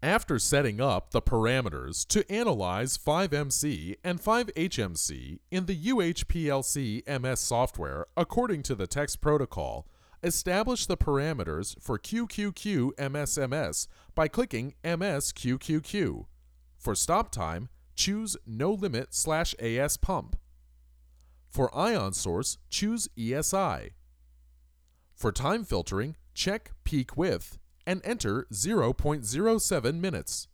After setting up the parameters to analyze 5MC and 5HMC in the UHPLC MS software according to the text protocol, establish the parameters for QQQ MSMS by clicking MS-QQQ. For stop time, choose No Limit/AS Pump. For ion source, choose ESI. For time filtering, check Peak Width and enter 0.07 minutes.